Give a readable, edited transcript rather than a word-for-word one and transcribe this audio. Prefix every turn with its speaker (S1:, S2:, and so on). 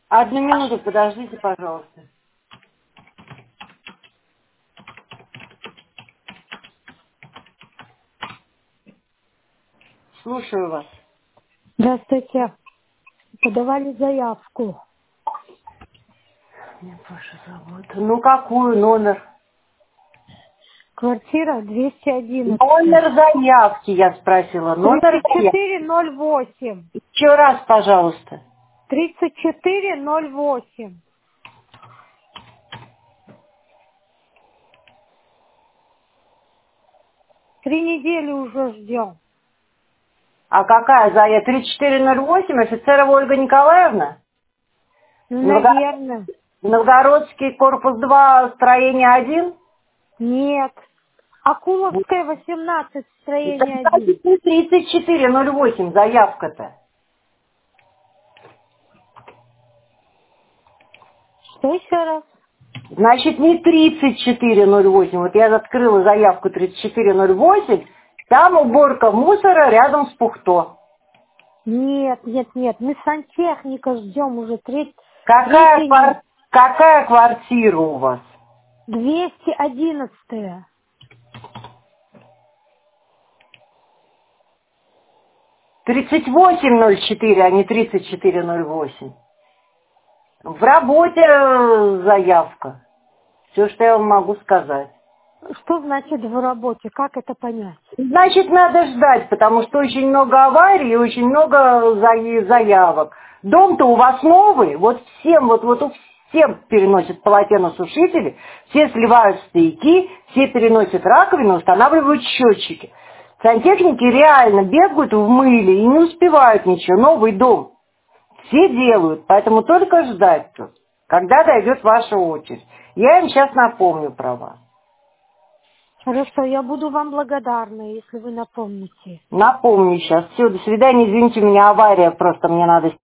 S1: Одну минуту, подождите, пожалуйста. Слушаю вас.
S2: Здравствуйте. Подавали заявку.
S1: Мне Паша зовут. Ну, какую номер?
S2: Квартира 211.
S1: Номер заявки, я спросила. Номер заявки.
S2: 3408.
S1: Еще раз, пожалуйста.
S2: 3408. 3 недели уже ждем.
S1: А какая заявка? 3408, офицерова Ольга Николаевна?
S2: Ну, наверное.
S1: Новгородский, корпус 2, строение 1?
S2: Нет. Акуловская, 18,
S1: Это,
S2: строение 1.
S1: значит, не 3408 заявка-то.
S2: Что еще раз?
S1: Значит, не 3408. Вот я открыла заявку 3408. Там уборка мусора рядом с Пухто.
S2: Нет. Мы сантехника ждем уже
S1: Какая,
S2: третий.
S1: какая квартира у вас?
S2: 211.
S1: 3804, а не 3408. В работе заявка. Все, что я вам могу сказать.
S2: Что значит в работе? Как это понять?
S1: Значит, надо ждать, потому что очень много аварий и очень много заявок. Дом-то у вас новый, вот всем, вот у всем переносят полотеносушители, все сливают стояки, все переносят раковины, устанавливают счетчики. Сантехники реально бегают в мыле и не успевают ничего, новый дом. Все делают, поэтому только ждать тут, когда дойдет ваша очередь. Я им сейчас напомню про вас.
S2: Хорошо, я буду вам благодарна, если вы напомните.
S1: Напомню сейчас. Все, до свидания. Извините, у меня авария, просто мне надо